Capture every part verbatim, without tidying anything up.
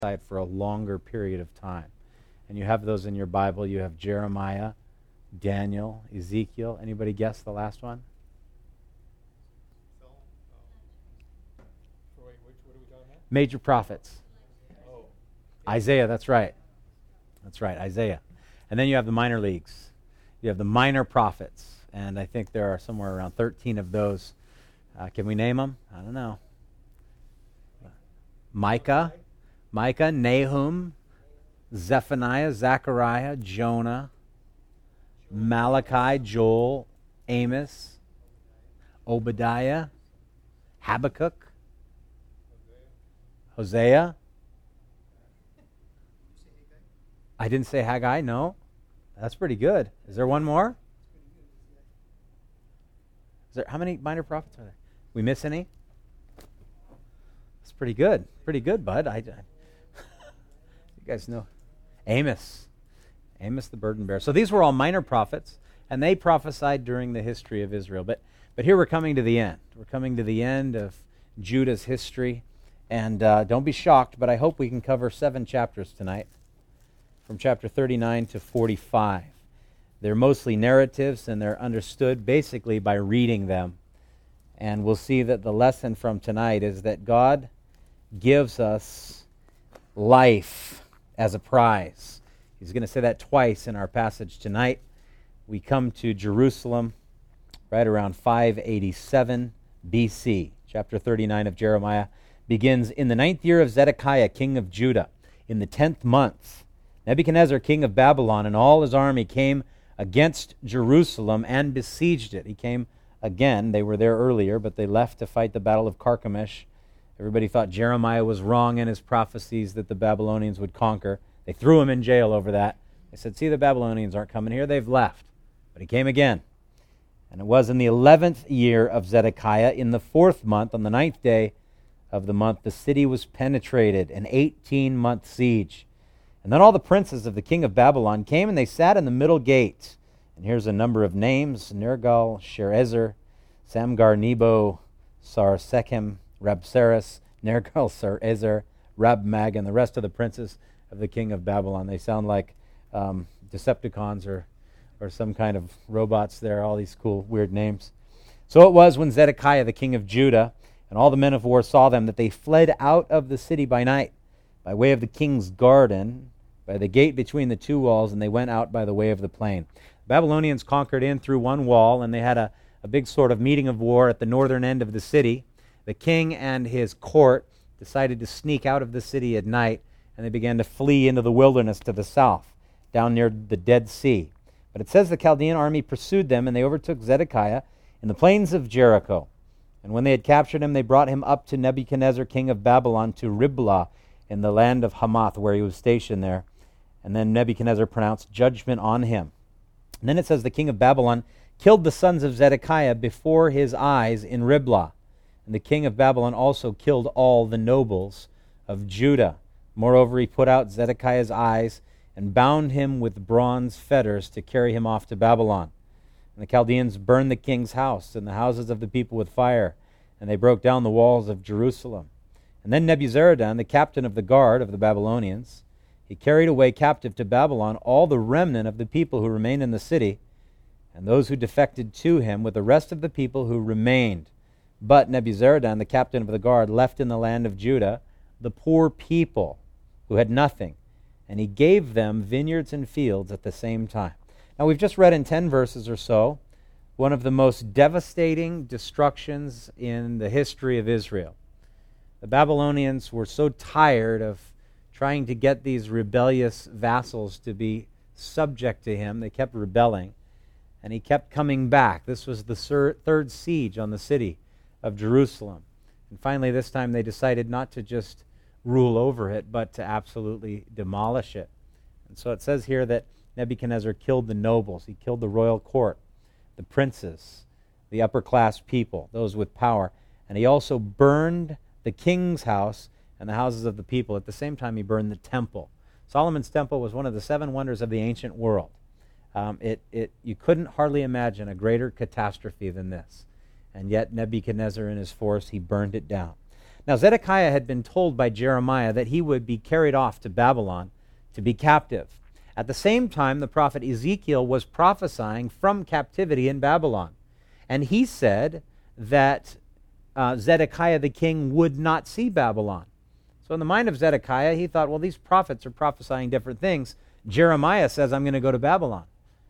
for a longer period of time. And you have those in your Bible. You have Jeremiah, Daniel, Ezekiel. Anybody guess the last one? Major prophets. Isaiah, that's right. That's right, Isaiah. And then you have the minor leagues. You have the minor prophets. And I think there are somewhere around thirteen of those. Uh, can we name them? I don't know. Micah, Micah, Nahum, Zephaniah, Zechariah, Jonah, Malachi, Joel, Amos, Obadiah, Habakkuk, Hosea. I didn't say Haggai, no. That's pretty good. Is there one more? Is there, how many minor prophets are there? We miss any? That's pretty good. Pretty good, bud. I, I you guys know. Amos. Amos the burden bearer. So these were all minor prophets, and they prophesied during the history of Israel. But but here we're coming to the end. We're coming to the end of Judah's history. And uh, don't be shocked, but I hope we can cover seven chapters tonight, from chapter thirty-nine to forty-five. They're mostly narratives, and they're understood basically by reading them. And we'll see that the lesson from tonight is that God gives us life as a prize. He's going to say that twice in our passage tonight. We come to Jerusalem right around five eighty-seven B C. Chapter thirty-nine of Jeremiah begins, "In the ninth year of Zedekiah, king of Judah, in the tenth month, Nebuchadnezzar, king of Babylon, and all his army came against Jerusalem and besieged it." He came again. They were there earlier, but they left to fight the battle of Carchemish. Everybody thought Jeremiah was wrong in his prophecies that the Babylonians would conquer. They threw him in jail over that. They said, see, the Babylonians aren't coming here. They've left. But he came again. And it was in the eleventh year of Zedekiah, in the fourth month, on the ninth day of the month, the city was penetrated, an eighteen-month siege. And then all the princes of the king of Babylon came, and they sat in the middle gate. And here's a number of names: Nergal, Sharezer, Samgar, Nebo, Sarsechem, Rabsaris, Nergal, Sarezer, Rabmag, and the rest of the princes of the king of Babylon. They sound like um, Decepticons or, or some kind of robots there, all these cool, weird names. So it was when Zedekiah, the king of Judah, and all the men of war saw them, that they fled out of the city by night, by way of the king's garden, by the gate between the two walls, and they went out by the way of the plain. The Babylonians conquered in through one wall, and they had a, a big sort of meeting of war at the northern end of the city. The king and his court decided to sneak out of the city at night, and they began to flee into the wilderness to the south, down near the Dead Sea. But it says the Chaldean army pursued them, and they overtook Zedekiah in the plains of Jericho. And when they had captured him, they brought him up to Nebuchadnezzar, king of Babylon, to Riblah, in the land of Hamath, where he was stationed there. And then Nebuchadnezzar pronounced judgment on him. And then it says the king of Babylon killed the sons of Zedekiah before his eyes in Riblah. And the king of Babylon also killed all the nobles of Judah. Moreover, he put out Zedekiah's eyes and bound him with bronze fetters to carry him off to Babylon. And the Chaldeans burned the king's house and the houses of the people with fire, and they broke down the walls of Jerusalem. And then Nebuzaradan, the captain of the guard of the Babylonians, he carried away captive to Babylon all the remnant of the people who remained in the city, and those who defected to him with the rest of the people who remained. But Nebuzaradan, the captain of the guard, left in the land of Judah the poor people who had nothing, and he gave them vineyards and fields at the same time. Now, we've just read in ten verses or so one of the most devastating destructions in the history of Israel. The Babylonians were so tired of trying to get these rebellious vassals to be subject to him. They kept rebelling, and he kept coming back. This was the third siege on the city of Jerusalem. And finally, this time they decided not to just rule over it, but to absolutely demolish it. And so it says here that Nebuchadnezzar killed the nobles. He killed the royal court, the princes, the upper class people, those with power. And he also burned the king's house and the houses of the people. At the same time, he burned the temple. Solomon's temple was one of the seven wonders of the ancient world. Um, it, it, you couldn't hardly imagine a greater catastrophe than this. And yet Nebuchadnezzar and his force, he burned it down. Now Zedekiah had been told by Jeremiah that he would be carried off to Babylon to be captive. At the same time, the prophet Ezekiel was prophesying from captivity in Babylon. And he said that uh, Zedekiah the king would not see Babylon. So in the mind of Zedekiah, he thought, well, these prophets are prophesying different things. Jeremiah says, I'm going to go to Babylon.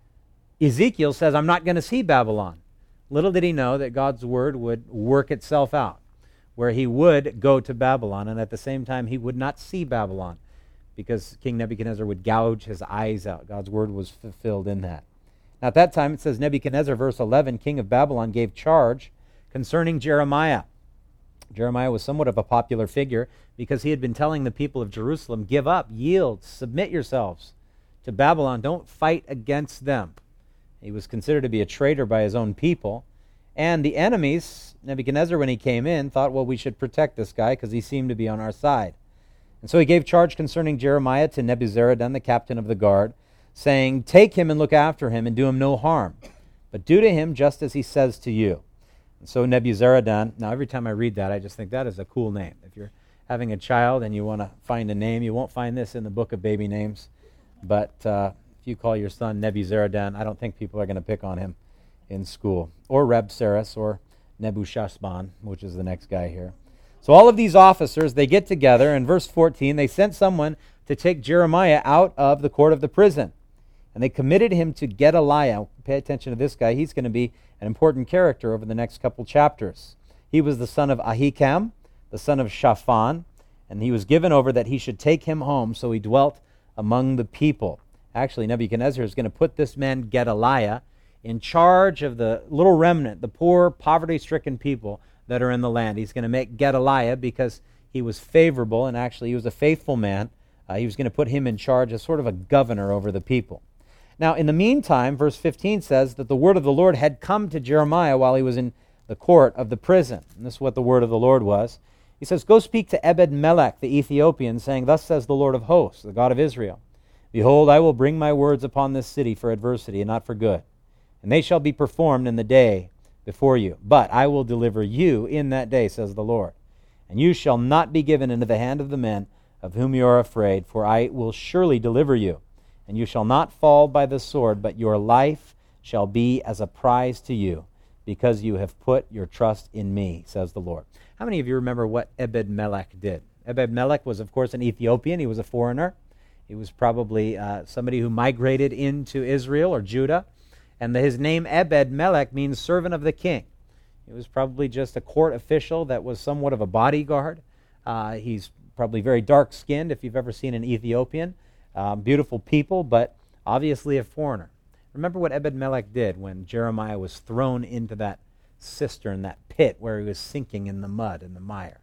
Ezekiel says, I'm not going to see Babylon. Little did he know that God's word would work itself out, where he would go to Babylon, and at the same time he would not see Babylon, because King Nebuchadnezzar would gouge his eyes out. God's word was fulfilled in that. Now at that time, it says, Nebuchadnezzar, verse eleven, king of Babylon, gave charge concerning Jeremiah. Jeremiah was somewhat of a popular figure because he had been telling the people of Jerusalem, give up, yield, submit yourselves to Babylon. Don't fight against them. He was considered to be a traitor by his own people. And the enemies, Nebuchadnezzar, when he came in, thought, well, we should protect this guy because he seemed to be on our side. And so he gave charge concerning Jeremiah to Nebuzaradan, the captain of the guard, saying, take him and look after him and do him no harm, but do to him just as he says to you. And so Nebuzaradan, now every time I read that, I just think that is a cool name. If you're having a child and you want to find a name, you won't find this in the book of baby names. But uh, if you call your son Nebuzaradan, I don't think people are going to pick on him in school. Or Rabsaris or Nebuchadnezzar, which is the next guy here. So all of these officers, they get together. In verse fourteen, they sent someone to take Jeremiah out of the court of the prison. And they committed him to Gedaliah. Pay attention to this guy. He's going to be an important character over the next couple chapters. He was the son of Ahikam, the son of Shaphan, and he was given over that he should take him home, so he dwelt among the people. Actually, Nebuchadnezzar is going to put this man, Gedaliah, in charge of the little remnant, the poor, poverty-stricken people that are in the land. He's going to make Gedaliah, because he was favorable, and actually he was a faithful man, uh, he was going to put him in charge as sort of a governor over the people. Now, in the meantime, verse fifteen says that the word of the Lord had come to Jeremiah while he was in the court of the prison. And this is what the word of the Lord was. He says, go speak to Ebed-Melech the Ethiopian, saying, thus says the Lord of hosts, the God of Israel, behold, I will bring my words upon this city for adversity and not for good, and they shall be performed in the day before you. But I will deliver you in that day, says the Lord, and you shall not be given into the hand of the men of whom you are afraid, for I will surely deliver you. And you shall not fall by the sword, but your life shall be as a prize to you, because you have put your trust in me, says the Lord. How many of you remember what Ebed-Melech did? Ebed-Melech was, of course, an Ethiopian. He was a foreigner. He was probably uh, somebody who migrated into Israel or Judah. And his name, Ebed-Melech, means servant of the king. He was probably just a court official that was somewhat of a bodyguard. Uh, he's probably very dark-skinned, if you've ever seen an Ethiopian. Um, beautiful people, but obviously a foreigner. Remember what Ebed-Melech did when Jeremiah was thrown into that cistern, that pit where he was sinking in the mud and the mire.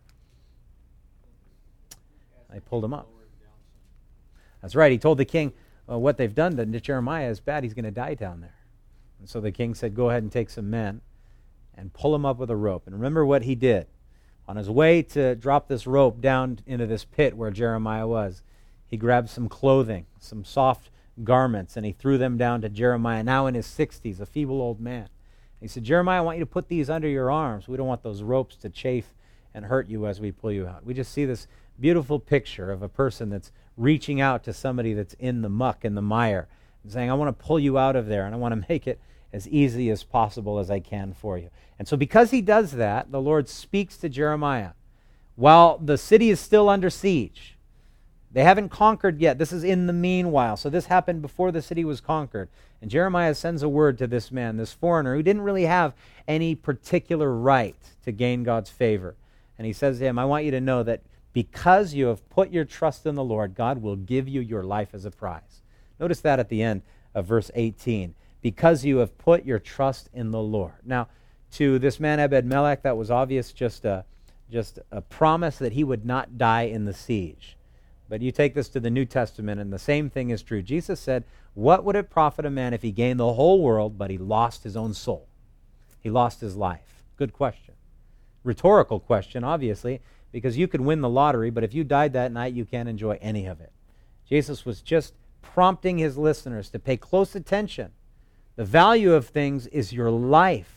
They pulled him up. That's right. He told the king, well, what they've done to Jeremiah is bad. He's going to die down there. And so the king said, go ahead and take some men and pull him up with a rope. And remember what he did. On his way to drop this rope down into this pit where Jeremiah was, he grabbed some clothing, some soft garments, and he threw them down to Jeremiah, now in his sixties, a feeble old man. He said, Jeremiah, I want you to put these under your arms. We don't want those ropes to chafe and hurt you as we pull you out. We just see this beautiful picture of a person that's reaching out to somebody that's in the muck, in the mire, and saying, I want to pull you out of there, and I want to make it as easy as possible as I can for you. And so because he does that, the Lord speaks to Jeremiah while the city is still under siege. They haven't conquered yet. This is in the meanwhile. So this happened before the city was conquered. And Jeremiah sends a word to this man, this foreigner, who didn't really have any particular right to gain God's favor. And he says to him, I want you to know that because you have put your trust in the Lord, God will give you your life as a prize. Notice that at the end of verse eighteen. Because you have put your trust in the Lord. Now, to this man Ebed-Melech, that was obvious, just a, just a promise that he would not die in the siege. But you take this to the New Testament, and the same thing is true. Jesus said, what would it profit a man if he gained the whole world, but he lost his own soul? He lost his life. Good question. Rhetorical question, obviously, because you could win the lottery, but if you died that night, you can't enjoy any of it. Jesus was just prompting his listeners to pay close attention. The value of things is your life.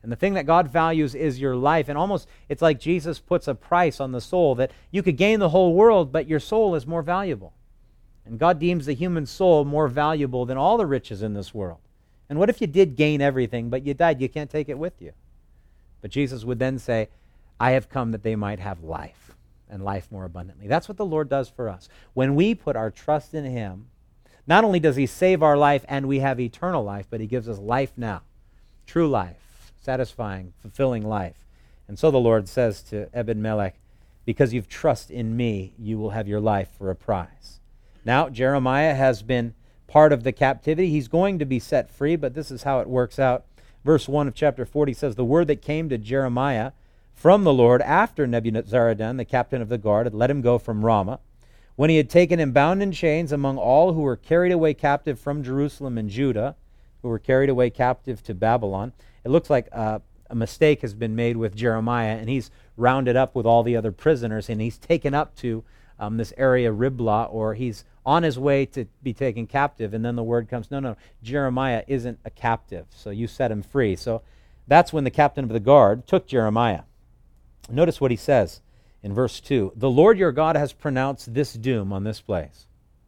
And the thing that God values is your life. And almost, it's like Jesus puts a price on the soul, that you could gain the whole world, but your soul is more valuable. And God deems the human soul more valuable than all the riches in this world. And what if you did gain everything, but you died? You can't take it with you. But Jesus would then say, I have come that they might have life, and life more abundantly. That's what the Lord does for us. When we put our trust in Him, not only does He save our life and we have eternal life, but He gives us life now, true life, satisfying, fulfilling life. And so the Lord says to Ebed-Melech, because you've trust in me, you will have your life for a prize. Now, Jeremiah has been part of the captivity. He's going to be set free, but this is how it works out. Verse one of chapter forty says, the word that came to Jeremiah from the Lord after Nebuzaradan, the captain of the guard, had let him go from Ramah, when he had taken him bound in chains among all who were carried away captive from Jerusalem and Judah, who were carried away captive to Babylon. It looks like uh, a mistake has been made with Jeremiah, and he's rounded up with all the other prisoners, and he's taken up to um, this area Riblah, or he's on his way to be taken captive, and then the word comes, no, no, Jeremiah isn't a captive, so you set him free. So that's when the captain of the guard took Jeremiah. Notice what he says in verse two. The Lord your God has pronounced this doom on this place.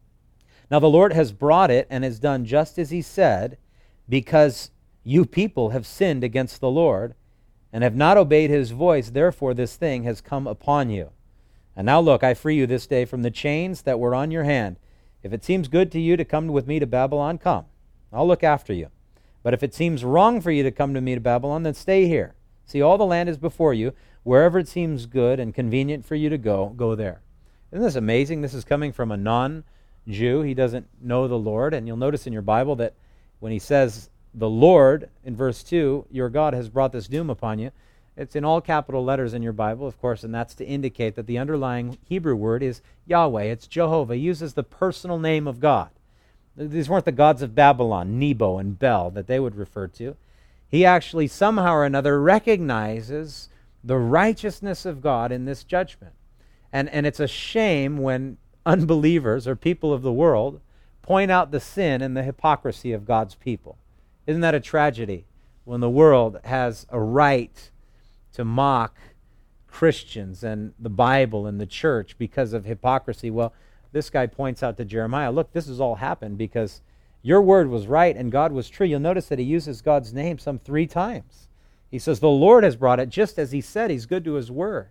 Now the Lord has brought it and has done just as He said, because you people have sinned against the Lord and have not obeyed His voice. Therefore this thing has come upon you. And now look, I free you this day from the chains that were on your hand. If it seems good to you to come with me to Babylon, come. I'll look after you. But if it seems wrong for you to come to me to Babylon, then stay here. See, all the land is before you. Wherever it seems good and convenient for you to go, go there. Isn't this amazing? This is coming from a non-Jew. He doesn't know the Lord. And you'll notice in your Bible that when he says, the Lord, in verse two, your God has brought this doom upon you, it's in all capital letters in your Bible, of course, and that's to indicate that the underlying Hebrew word is Yahweh. It's Jehovah. He uses the personal name of God. These weren't the gods of Babylon, Nebo and Bel, that they would refer to. He actually somehow or another recognizes the righteousness of God in this judgment. And, and it's a shame when unbelievers or people of the world point out the sin and the hypocrisy of God's people. Isn't that a tragedy when the world has a right to mock Christians and the Bible and the church because of hypocrisy? Well, this guy points out to Jeremiah, look, this has all happened because your word was right and God was true. You'll notice that he uses God's name some three times. He says, the Lord has brought it just as He said. He's good to His word.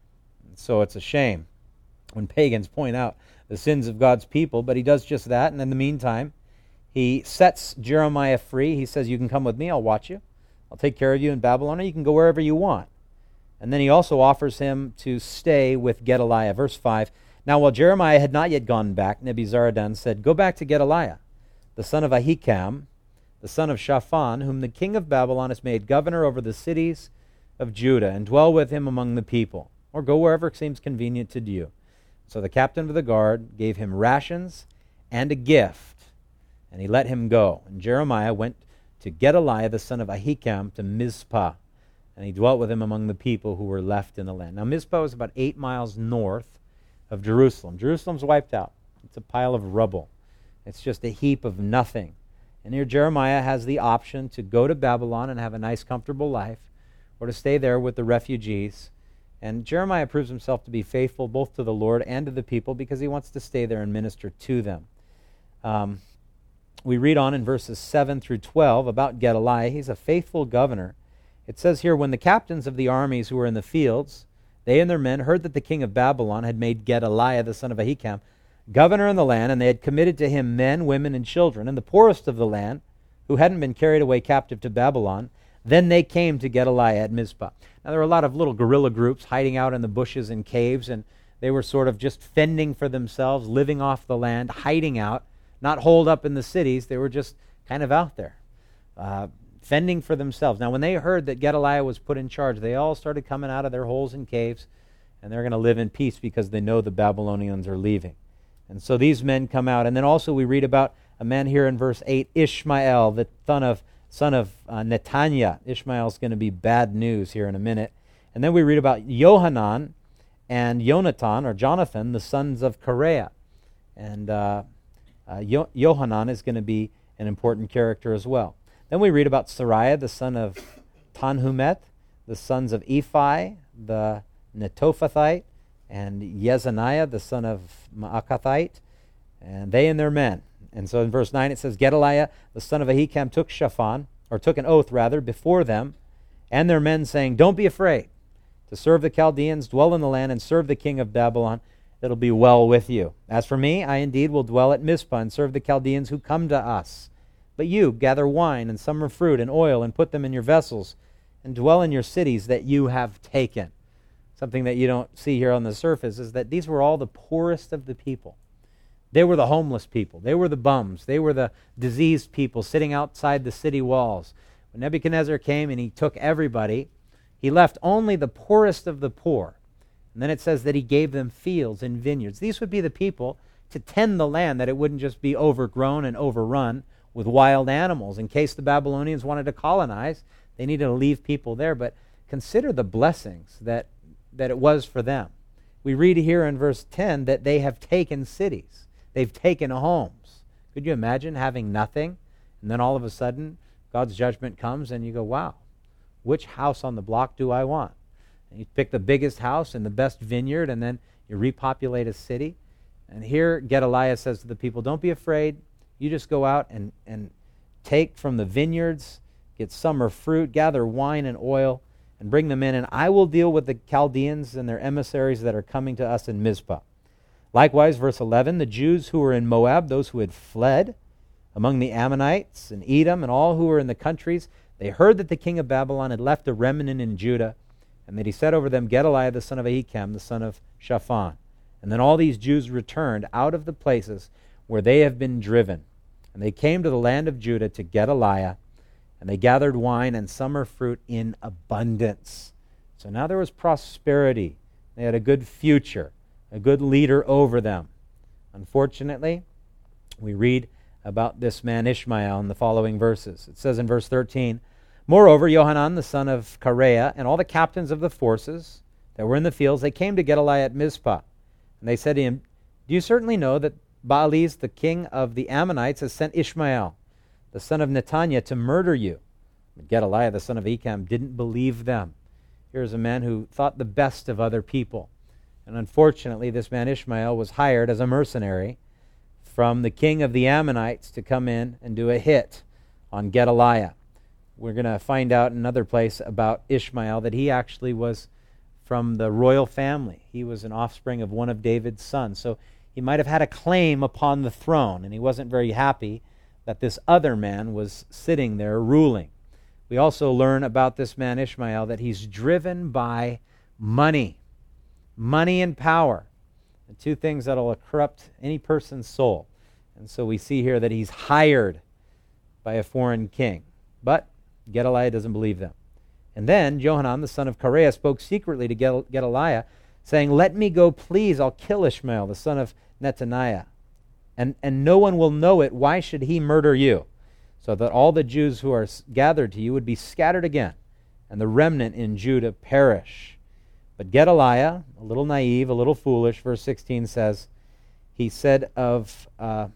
And so it's a shame when pagans point out the sins of God's people, but He does just that. And in the meantime, He sets Jeremiah free. He says, you can come with me, I'll watch you. I'll take care of you in Babylon, or you can go wherever you want. And then he also offers him to stay with Gedaliah. Verse five, now while Jeremiah had not yet gone back, Nebuzaradan said, go back to Gedaliah, the son of Ahikam, the son of Shaphan, whom the king of Babylon has made governor over the cities of Judah, and dwell with him among the people, or go wherever it seems convenient to you. So the captain of the guard gave him rations and a gift, and he let him go. And Jeremiah went to Gedaliah, the son of Ahikam, to Mizpah, and he dwelt with him among the people who were left in the land. Now Mizpah was about eight miles north of Jerusalem. Jerusalem's wiped out. It's a pile of rubble. It's just a heap of nothing. And here Jeremiah has the option to go to Babylon and have a nice, comfortable life, or to stay there with the refugees. And Jeremiah proves himself to be faithful both to the Lord and to the people because he wants to stay there and minister to them. Um, we read on in verses seven through twelve about Gedaliah. He's a faithful governor. It says here, when the captains of the armies who were in the fields, they and their men, heard that the king of Babylon had made Gedaliah, the son of Ahikam, governor in the land, and they had committed to him men, women, and children, and the poorest of the land, who hadn't been carried away captive to Babylon, then they came to Gedaliah at Mizpah. Now, there were a lot of little guerrilla groups hiding out in the bushes and caves, and they were sort of just fending for themselves, living off the land, hiding out, not holed up in the cities. They were just kind of out there, uh, fending for themselves. Now, when they heard that Gedaliah was put in charge, they all started coming out of their holes and caves, and they're going to live in peace because they know the Babylonians are leaving. And so these men come out. And then also we read about a man here in verse eight, Ishmael, the son of son of uh, Netaniah. Ishmael's going to be bad news here in a minute. And then we read about Johanan and Jonathan, or Jonathan, the sons of Kareah. And uh, uh, Yo- Johanan is going to be an important character as well. Then we read about Sariah, the son of Tanhumeth, the sons of Ephi, the Netophathite, and Yezaniah, the son of Maakathite, and they and their men. And so in verse nine it says, Gedaliah, the son of Ahikam, took Shaphan, or took an oath rather, before them and their men, saying, don't be afraid to serve the Chaldeans, dwell in the land, and serve the king of Babylon. It'll be well with you. As for me, I indeed will dwell at Mizpah and serve the Chaldeans who come to us. But you gather wine and summer fruit and oil and put them in your vessels and dwell in your cities that you have taken. Something that you don't see here on the surface is that these were all the poorest of the people. They were the homeless people. They were the bums. They were the diseased people sitting outside the city walls. When Nebuchadnezzar came and he took everybody, he left only the poorest of the poor. And then it says that he gave them fields and vineyards. These would be the people to tend the land, that it wouldn't just be overgrown and overrun with wild animals. In case the Babylonians wanted to colonize, they needed to leave people there. But consider the blessings that, that it was for them. We read here in verse ten that they have taken cities. They've taken homes. Could you imagine having nothing? And then all of a sudden, God's judgment comes and you go, wow, which house on the block do I want? And you pick the biggest house and the best vineyard, and then you repopulate a city. And here Gedaliah says to the people, don't be afraid. You just go out and, and take from the vineyards, get summer fruit, gather wine and oil, and bring them in, and I will deal with the Chaldeans and their emissaries that are coming to us in Mizpah. Likewise, verse eleven, the Jews who were in Moab, those who had fled among the Ammonites and Edom and all who were in the countries, they heard that the king of Babylon had left a remnant in Judah, and that he set over them Gedaliah the son of Ahikam, the son of Shaphan. And then all these Jews returned out of the places where they have been driven. And they came to the land of Judah to Gedaliah, and they gathered wine and summer fruit in abundance. So now there was prosperity. They had a good future, a good leader over them. Unfortunately, we read about this man Ishmael in the following verses. It says in verse thirteen, moreover, Johanan the son of Kareah and all the captains of the forces that were in the fields, they came to Gedaliah at Mizpah. And they said to him, do you certainly know that Baalis, the king of the Ammonites, has sent Ishmael, the son of Netaniah, to murder you? But Gedaliah, the son of Ahikam, didn't believe them. Here's a man who thought the best of other people. And unfortunately, this man Ishmael was hired as a mercenary from the king of the Ammonites to come in and do a hit on Gedaliah. We're going to find out in another place about Ishmael that he actually was from the royal family. He was an offspring of one of David's sons. So he might have had a claim upon the throne, and he wasn't very happy that this other man was sitting there ruling. We also learn about this man Ishmael that he's driven by money. Money and power. The two things that will corrupt any person's soul. And so we see here that he's hired by a foreign king. But Gedaliah doesn't believe them. And then Johanan, the son of Kareah, spoke secretly to Gedaliah, saying, let me go, please. I'll kill Ishmael, the son of Netaniah. And, and no one will know it. Why should he murder you? So that all the Jews who are gathered to you would be scattered again, and the remnant in Judah perish. But Gedaliah, a little naive, a little foolish, verse sixteen says, he said of, uh,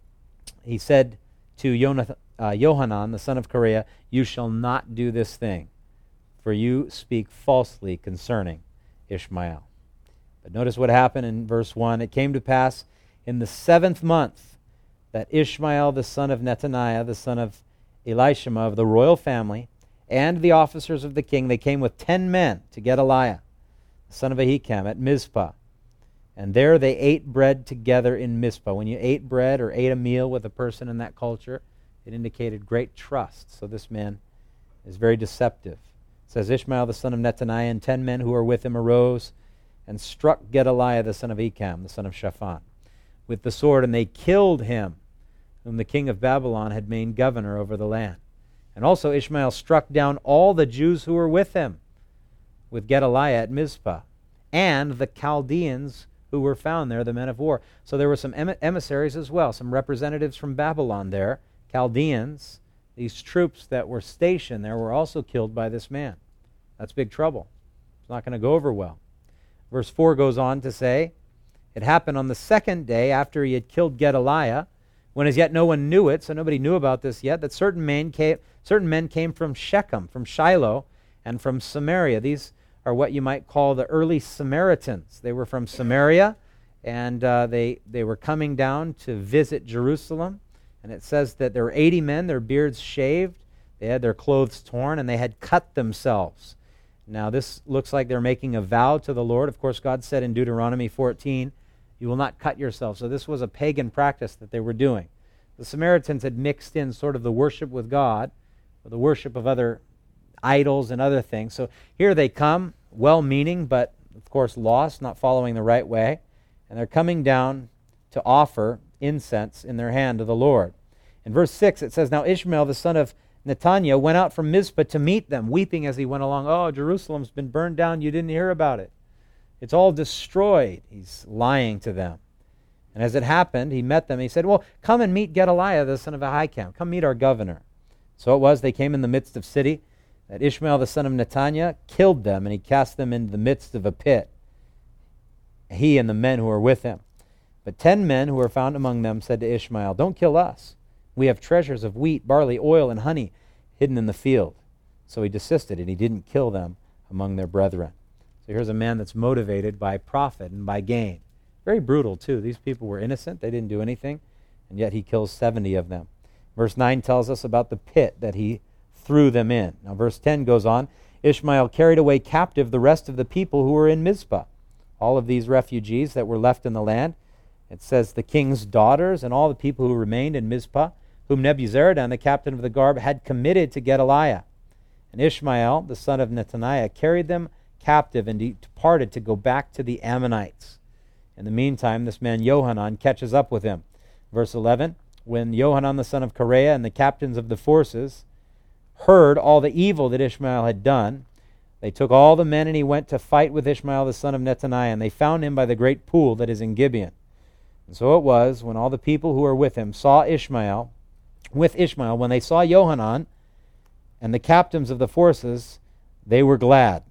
he said to Jonathan, uh, Johanan, the son of Kareah, you shall not do this thing, for you speak falsely concerning Ishmael. But notice what happened in verse one. It came to pass in the seventh month that Ishmael, the son of Netaniah, the son of Elishama of the royal family, and the officers of the king, they came with ten men to Gedaliah, the son of Ahikam, at Mizpah. And there they ate bread together in Mizpah. When you ate bread or ate a meal with a person in that culture, it indicated great trust. So this man is very deceptive. It says, Ishmael, the son of Netaniah, and ten men who were with him arose and struck Gedaliah, the son of Ahikam, the son of Shaphan, with the sword, and they killed him, whom the king of Babylon had made governor over the land. And also Ishmael struck down all the Jews who were with him, with Gedaliah at Mizpah, and the Chaldeans who were found there, the men of war. So there were some emissaries as well, some representatives from Babylon there, Chaldeans. These troops that were stationed there were also killed by this man. That's big trouble. It's not going to go over well. Verse four goes on to say, it happened on the second day after he had killed Gedaliah, when as yet no one knew it, so nobody knew about this yet, that certain men came, certain men came from Shechem, from Shiloh, and from Samaria. These are what you might call the early Samaritans. They were from Samaria, and uh, they, they were coming down to visit Jerusalem. And it says that there were eighty men, their beards shaved, they had their clothes torn, and they had cut themselves. Now this looks like they're making a vow to the Lord. Of course, God said in Deuteronomy fourteen, you will not cut yourself. So this was a pagan practice that they were doing. The Samaritans had mixed in sort of the worship with God, with the worship of other idols and other things. So here they come, well-meaning, but of course lost, not following the right way. And they're coming down to offer incense in their hand to the Lord. In verse six it says, now Ishmael the son of Netaniah went out from Mizpah to meet them, weeping as he went along. Oh, Jerusalem's been burned down. You didn't hear about it. It's all destroyed. He's lying to them. And as it happened, he met them. He said, well, come and meet Gedaliah the son of Ahikam. Come meet our governor. So it was, they came in the midst of city, that Ishmael the son of Netaniah killed them, and he cast them into the midst of a pit, he and the men who were with him. But ten men who were found among them said to Ishmael, don't kill us. We have treasures of wheat, barley, oil, and honey hidden in the field. So he desisted, and he didn't kill them among their brethren. So here's a man that's motivated by profit and by gain. Very brutal, too. These people were innocent. They didn't do anything, and yet he kills seventy of them. Verse nine tells us about the pit that he threw them in. Now, verse ten goes on, Ishmael carried away captive the rest of the people who were in Mizpah. All of these refugees that were left in the land. It says the king's daughters and all the people who remained in Mizpah, whom Nebuzaradan, the captain of the guard, had committed to Gedaliah. And Ishmael, the son of Netaniah, carried them captive and departed to go back to the Ammonites. In the meantime, this man Johanan catches up with him. Verse eleven, when Johanan, the son of Kareah, and the captains of the forces heard all the evil that Ishmael had done, they took all the men, and he went to fight with Ishmael, the son of Netaniah, and they found him by the great pool that is in Gibeon. And so it was, when all the people who were with him saw Ishmael, with Ishmael, when they saw Johanan and the captains of the forces, they were glad.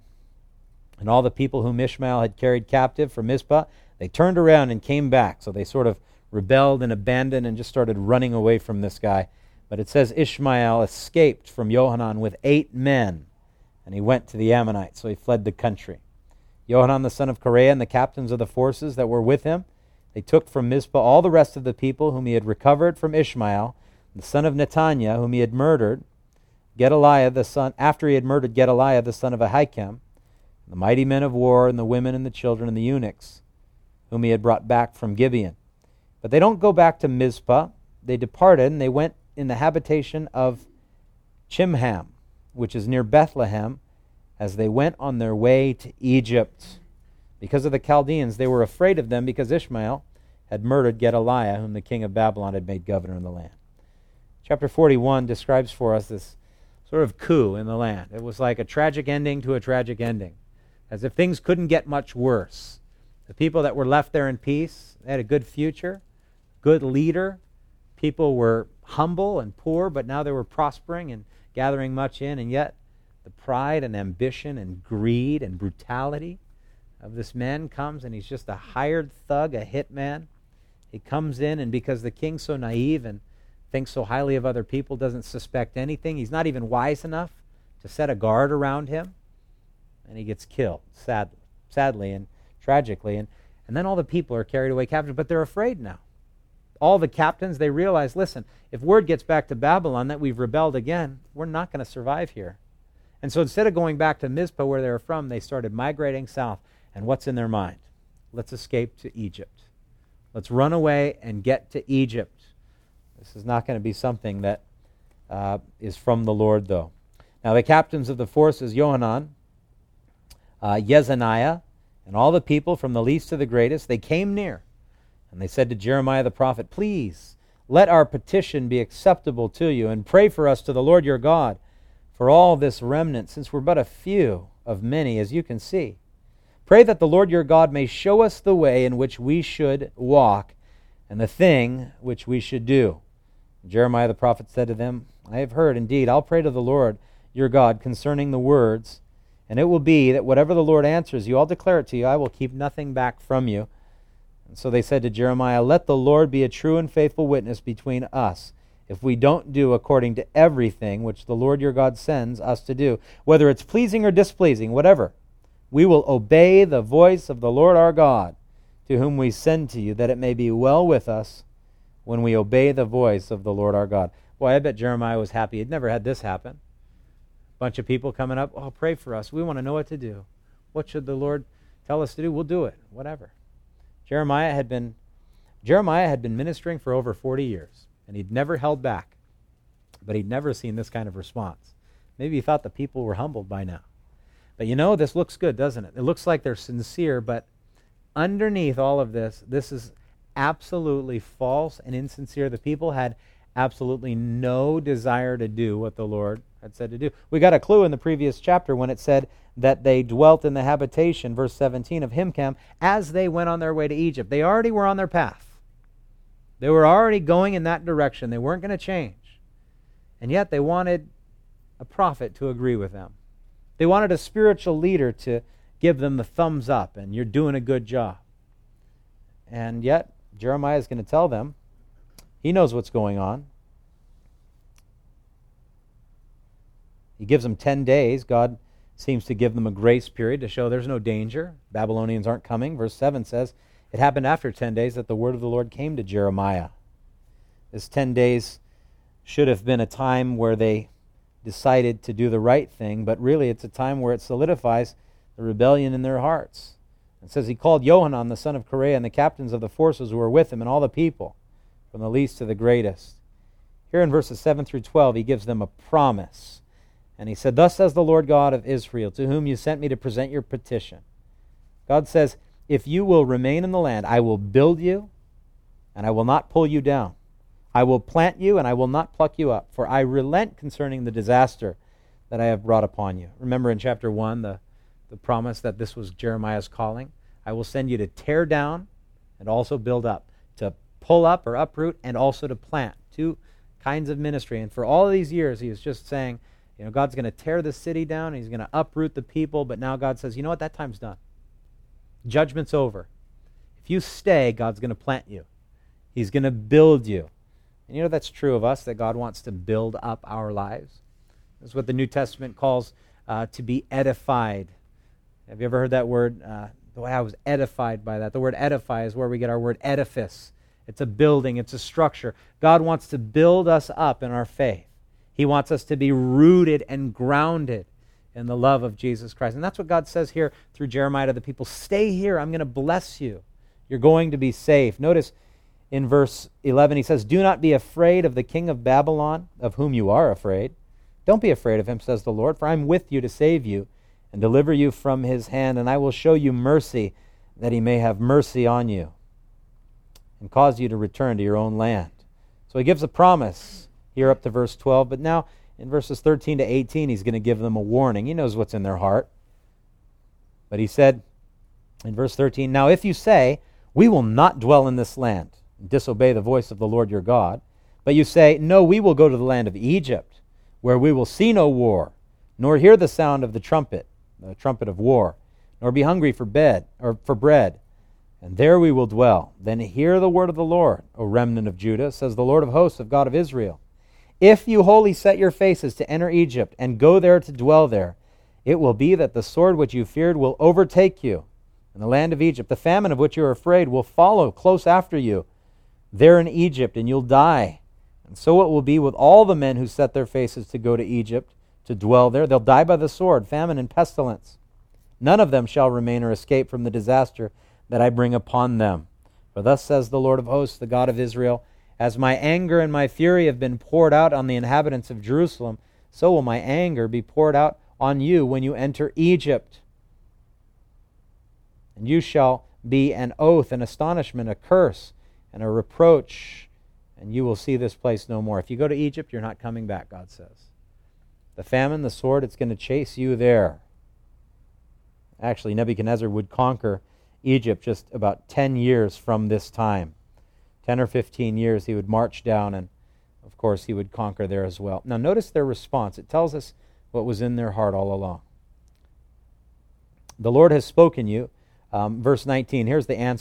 And all the people whom Ishmael had carried captive from Mizpah, they turned around and came back. So they sort of rebelled and abandoned and just started running away from this guy. But it says Ishmael escaped from Johanan with eight men, and he went to the Ammonites, so he fled the country. Johanan, the son of Kareah, and the captains of the forces that were with him, they took from Mizpah all the rest of the people whom he had recovered from Ishmael, the son of Netaniah, whom he had murdered, Gedaliah the son, after he had murdered Gedaliah the son of Ahikam, the mighty men of war, and the women and the children and the eunuchs, whom he had brought back from Gibeon. But they don't go back to Mizpah. They departed, and they went in the habitation of Chimham, which is near Bethlehem, as they went on their way to Egypt. Because of the Chaldeans, they were afraid of them, because Ishmael had murdered Gedaliah, whom the king of Babylon had made governor in the land. Chapter forty-one describes for us this sort of coup in the land. It was like a tragic ending to a tragic ending, as if things couldn't get much worse. The people that were left there in peace, they had a good future, good leader. People were humble and poor, but now they were prospering and gathering much in, and yet the pride and ambition and greed and brutality of this man comes, and he's just a hired thug, a hitman. He comes in, and because the king's so naive and thinks so highly of other people, doesn't suspect anything, he's not even wise enough to set a guard around him, and he gets killed, sadly, sadly and tragically. And, and then all the people are carried away captive, but they're afraid now. All the captains, they realize, listen, if word gets back to Babylon that we've rebelled again, we're not going to survive here. And so instead of going back to Mizpah, where they were from, they started migrating south. And what's in their mind? Let's escape to Egypt. Let's run away and get to Egypt. This is not going to be something that uh, is from the Lord, though. Now the captains of the forces, Johanan, uh, Yezaniah, and all the people from the least to the greatest, they came near. And they said to Jeremiah the prophet, please, let our petition be acceptable to you, and pray for us to the Lord your God, for all this remnant, since we're but a few of many, as you can see. Pray that the Lord your God may show us the way in which we should walk, and the thing which we should do. Jeremiah the prophet said to them, I have heard, indeed, I'll pray to the Lord your God concerning the words, and it will be that whatever the Lord answers you, I'll declare it to you. I will keep nothing back from you. And so they said to Jeremiah, let the Lord be a true and faithful witness between us, if we don't do according to everything which the Lord your God sends us to do, whether it's pleasing or displeasing, whatever. We will obey the voice of the Lord our God, to whom we send to you, that it may be well with us when we obey the voice of the Lord our God. Boy, I bet Jeremiah was happy. He'd never had this happen. A bunch of people coming up, oh, pray for us. We want to know what to do. What should the Lord tell us to do? We'll do it, whatever. Jeremiah had been Jeremiah had been ministering for over forty years, and he'd never held back. But he'd never seen this kind of response. Maybe he thought the people were humbled by now. But you know, this looks good, doesn't it? It looks like they're sincere, but underneath all of this, this is absolutely false and insincere. The people had absolutely no desire to do what the Lord had said to do. We got a clue in the previous chapter when it said that they dwelt in the habitation, verse seventeen of Himcam, as they went on their way to Egypt. They already were on their path. They were already going in that direction. They weren't going to change. And yet they wanted a prophet to agree with them. They wanted a spiritual leader to give them the thumbs up and you're doing a good job. And yet Jeremiah is going to tell them, he knows what's going on. He gives them ten days. God seems to give them a grace period to show there's no danger. Babylonians aren't coming. Verse seven says, it happened after ten days that the word of the Lord came to Jeremiah. This ten days should have been a time where they decided to do the right thing, but really it's a time where it solidifies the rebellion in their hearts. It says he called Johanan, the son of Kareah, and the captains of the forces who were with him, and all the people, from the least to the greatest. Here in verses seven through twelve, he gives them a promise. And he said, thus says the Lord God of Israel, to whom you sent me to present your petition. God says, if you will remain in the land, I will build you, and I will not pull you down. I will plant you, and I will not pluck you up, for I relent concerning the disaster that I have brought upon you. Remember in chapter one, the, the promise that this was Jeremiah's calling. I will send you to tear down and also build up, to pull up or uproot and also to plant. Two kinds of ministry. And for all of these years, he was just saying, you know, God's going to tear the city down, and He's going to uproot the people, but now God says, you know what, that time's done. Judgment's over. If you stay, God's going to plant you. He's going to build you. And you know that's true of us, that God wants to build up our lives. That's what the New Testament calls uh, to be edified. Have you ever heard that word? Uh, the way I was edified by that. The word edify is where we get our word edifice. It's a building. It's a structure. God wants to build us up in our faith. He wants us to be rooted and grounded in the love of Jesus Christ. And that's what God says here through Jeremiah to the people. Stay here. I'm going to bless you. You're going to be safe. Notice in verse eleven, he says, do not be afraid of the king of Babylon, of whom you are afraid. Don't be afraid of him, says the Lord, for I'm with you to save you and deliver you from his hand, and I will show you mercy, that he may have mercy on you and cause you to return to your own land. So he gives a promise here up to verse twelve, but now in verses thirteen to eighteen, he's going to give them a warning. He knows what's in their heart. But he said in verse thirteen, now if you say, we will not dwell in this land, and disobey the voice of the Lord your God, but you say, no, we will go to the land of Egypt, where we will see no war, nor hear the sound of the trumpet, the trumpet of war, nor be hungry for bed or for bread, and there we will dwell. Then hear the word of the Lord, O remnant of Judah, says the Lord of hosts, of God of Israel. If you wholly set your faces to enter Egypt and go there to dwell there, it will be that the sword which you feared will overtake you in the land of Egypt. The famine of which you are afraid will follow close after you there in Egypt, and you'll die. And so it will be with all the men who set their faces to go to Egypt, to dwell there. They'll die by the sword, famine, and pestilence. None of them shall remain or escape from the disaster that I bring upon them. For thus says the Lord of hosts, the God of Israel, as my anger and my fury have been poured out on the inhabitants of Jerusalem, so will my anger be poured out on you when you enter Egypt. And you shall be an oath, an astonishment, a curse, and a reproach, and you will see this place no more. If you go to Egypt, you're not coming back, God says. The famine, the sword, it's going to chase you there. Actually, Nebuchadnezzar would conquer Egypt just about ten years from this time. ten or fifteen years he would march down, and of course he would conquer there as well. Now notice their response. It tells us what was in their heart all along. The Lord has spoken you. Um, verse nineteen, here's the answer.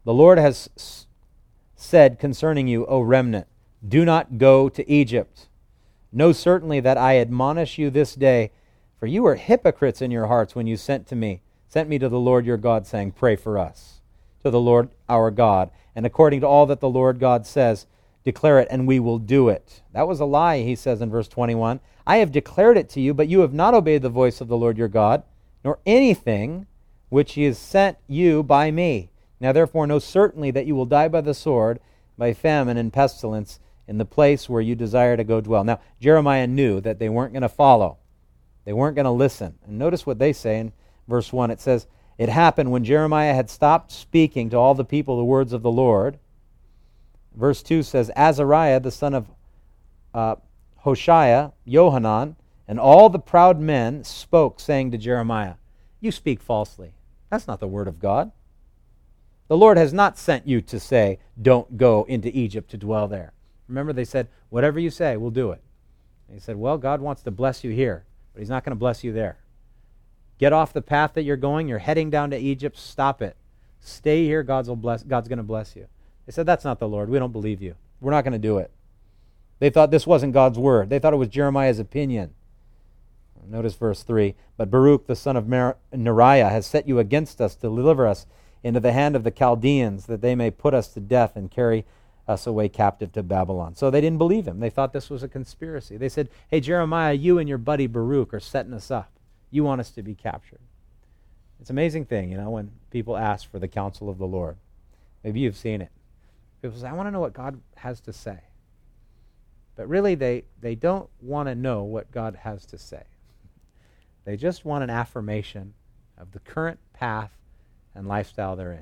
The Lord has s- said concerning you, O remnant, do not go to Egypt. Know certainly that I admonish you this day, for you were hypocrites in your hearts when you sent to me, sent me to the Lord your God, saying, pray for us, to the Lord our God. And according to all that the Lord God says, declare it, and we will do it. That was a lie, he says in verse twenty-one. I have declared it to you, but you have not obeyed the voice of the Lord your God, nor anything which he has sent you by me. Now therefore know certainly that you will die by the sword, by famine and pestilence, in the place where you desire to go dwell. Now, Jeremiah knew that they weren't going to follow. They weren't going to listen. And notice what they say in verse one. It says, it happened when Jeremiah had stopped speaking to all the people the words of the Lord. Verse two says, Azariah, the son of uh, Hoshea, Johanan, and all the proud men spoke, saying to Jeremiah, you speak falsely. That's not the word of God. The Lord has not sent you to say, don't go into Egypt to dwell there. Remember, they said, whatever you say, we'll do it. And he said, well, God wants to bless you here, but he's not going to bless you there. Get off the path that you're going. You're heading down to Egypt. Stop it. Stay here. God's, will bless, God's going to bless you. They said, that's not the Lord. We don't believe you. We're not going to do it. They thought this wasn't God's word. They thought it was Jeremiah's opinion. Notice verse three. But Baruch, the son of Mer- Neriah, has set you against us to deliver us into the hand of the Chaldeans, that they may put us to death and carry us away captive to Babylon. So they didn't believe him. They thought this was a conspiracy. They said, hey, Jeremiah, you and your buddy Baruch are setting us up. You want us to be captured. It's an amazing thing, you know, when people ask for the counsel of the Lord. Maybe you've seen it. People say, I want to know what God has to say. But really, they, they don't want to know what God has to say. They just want an affirmation of the current path and lifestyle they're in.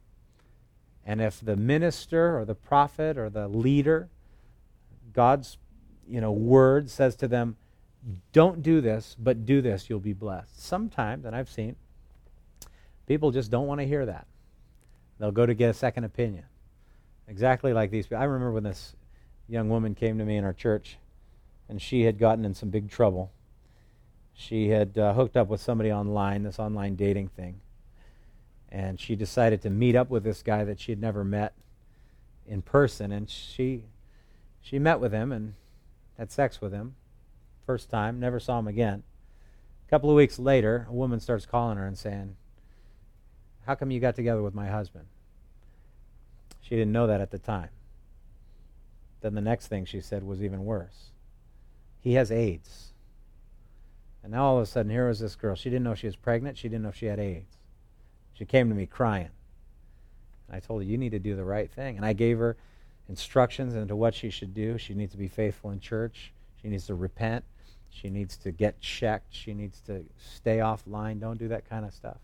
And if the minister or the prophet or the leader, God's, you know, word says to them, don't do this, but do this, you'll be blessed. Sometimes, and I've seen, people just don't want to hear that. They'll go to get a second opinion. Exactly like these people. I remember when this young woman came to me in our church, and she had gotten in some big trouble. She had uh, hooked up with somebody online, this online dating thing. And she decided to meet up with this guy that she had never met in person. And she she met with him and had sex with him. First time, never saw him again. A couple of weeks later, a woman starts calling her and saying, how come you got together with my husband? She didn't know that at the time. Then the next thing she said was even worse. He has AIDS. And now all of a sudden, here was this girl. She didn't know she was pregnant. She didn't know she had AIDS. She came to me crying. I told her, you need to do the right thing. And I gave her instructions into what she should do. She needs to be faithful in church. She needs to repent. She needs to get checked. She needs to stay offline. Don't do that kind of stuff.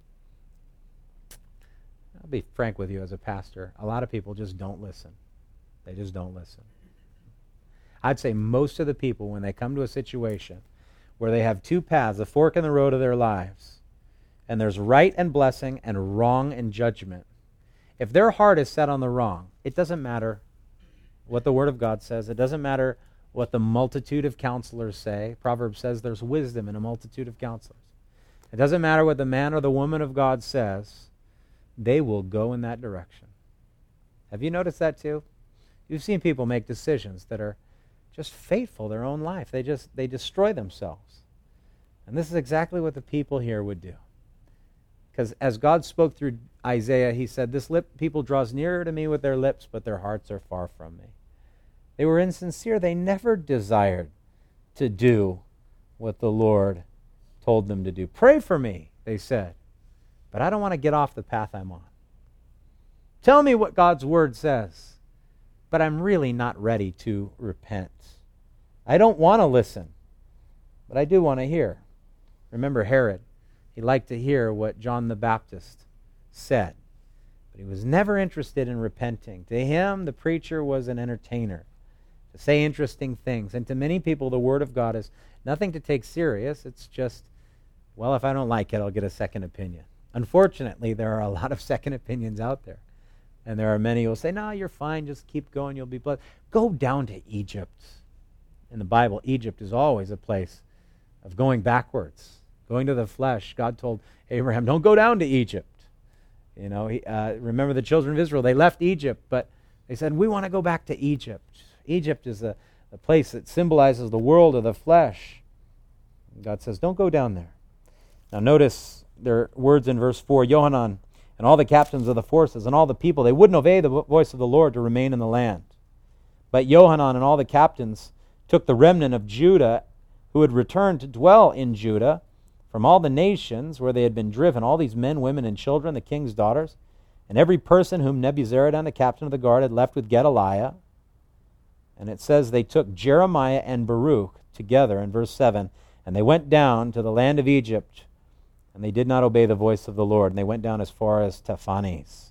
I'll be frank with you as a pastor. A lot of people just don't listen. They just don't listen. I'd say most of the people, when they come to a situation where they have two paths, a fork in the road of their lives, and there's right and blessing and wrong and judgment, if their heart is set on the wrong, it doesn't matter what the Word of God says. It doesn't matter what the multitude of counselors say. Proverbs says there's wisdom in a multitude of counselors. It doesn't matter what the man or the woman of God says. They will go in that direction. Have you noticed that too? You've seen people make decisions that are just fateful their own life. They just they destroy themselves. And this is exactly what the people here would do. Because as God spoke through Isaiah, he said, this lip people draws nearer to me with their lips, but their hearts are far from me. They were insincere. They never desired to do what the Lord told them to do. Pray for me, they said, but I don't want to get off the path I'm on. Tell me what God's word says, but I'm really not ready to repent. I don't want to listen, but I do want to hear. Remember Herod. He liked to hear what John the Baptist said, but he was never interested in repenting. To him, the preacher was an entertainer, to say interesting things. And to many people, the Word of God is nothing to take serious. It's just, well, if I don't like it, I'll get a second opinion. Unfortunately, there are a lot of second opinions out there. And there are many who will say, no, you're fine, just keep going, you'll be blessed. Go down to Egypt. In the Bible, Egypt is always a place of going backwards. Going to the flesh. God told Abraham, don't go down to Egypt. You know, he, uh, remember the children of Israel, they left Egypt, but they said, we want to go back to Egypt. Egypt is a, a place that symbolizes the world of the flesh. And God says, don't go down there. Now notice their words in verse four, Johanan and all the captains of the forces and all the people, they wouldn't obey the voice of the Lord to remain in the land. But Johanan and all the captains took the remnant of Judah who had returned to dwell in Judah from all the nations where they had been driven, all these men, women, and children, the king's daughters, and every person whom Nebuzaradan, the captain of the guard, had left with Gedaliah. And it says they took Jeremiah and Baruch together in verse seven, and they went down to the land of Egypt, and they did not obey the voice of the Lord, and they went down as far as Taphanes.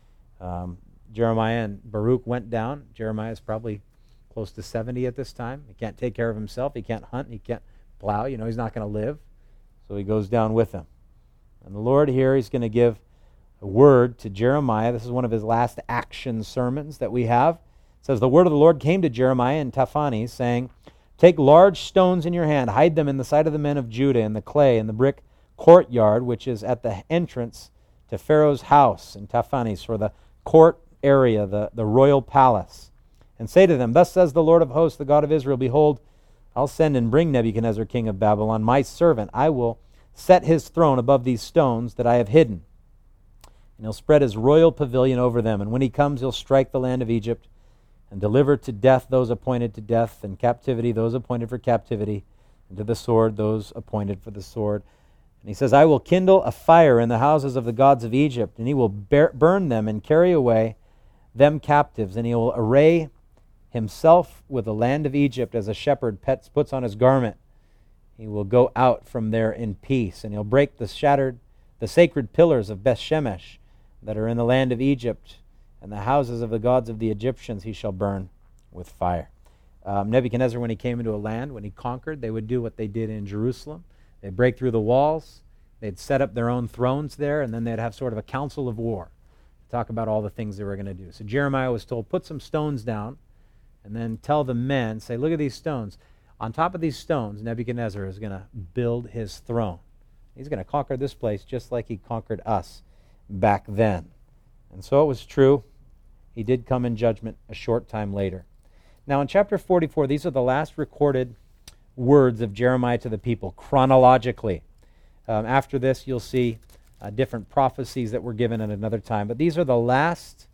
Um, Jeremiah and Baruch went down. Jeremiah is probably close to seventy at this time. He can't take care of himself. He can't hunt. He can't plow. You know, he's not going to live. So he goes down with them. And the Lord here, he's going to give a word to Jeremiah. This is one of his last action sermons that we have. It says, the word of the Lord came to Jeremiah in Taphanes, saying, take large stones in your hand, hide them in the sight of the men of Judah, in the clay, in the brick courtyard, which is at the entrance to Pharaoh's house in Taphanes, or the court area, the, the royal palace. And say to them, thus says the Lord of hosts, the God of Israel, behold, I'll send and bring Nebuchadnezzar, king of Babylon, my servant. I will set his throne above these stones that I have hidden. And he'll spread his royal pavilion over them. And when he comes, he'll strike the land of Egypt and deliver to death those appointed to death, and captivity those appointed for captivity, and to the sword those appointed for the sword. And he says, I will kindle a fire in the houses of the gods of Egypt, and he will bear, burn them and carry away them captives, and he will array himself with the land of Egypt as a shepherd pets, puts on his garment. He will go out from there in peace, and he'll break the shattered, the sacred pillars of Beth Shemesh that are in the land of Egypt, and the houses of the gods of the Egyptians he shall burn with fire. Um, Nebuchadnezzar, when he came into a land, when he conquered, they would do what they did in Jerusalem. They'd break through the walls, they'd set up their own thrones there, and then they'd have sort of a council of war to talk about all the things they were going to do. So Jeremiah was told, put some stones down, and then tell the men, say, look at these stones. On top of these stones, Nebuchadnezzar is going to build his throne. He's going to conquer this place just like he conquered us back then. And so it was true. He did come in judgment a short time later. Now in chapter forty-four, these are the last recorded words of Jeremiah to the people, chronologically. Um, after this, you'll see uh, different prophecies that were given at another time. But these are the last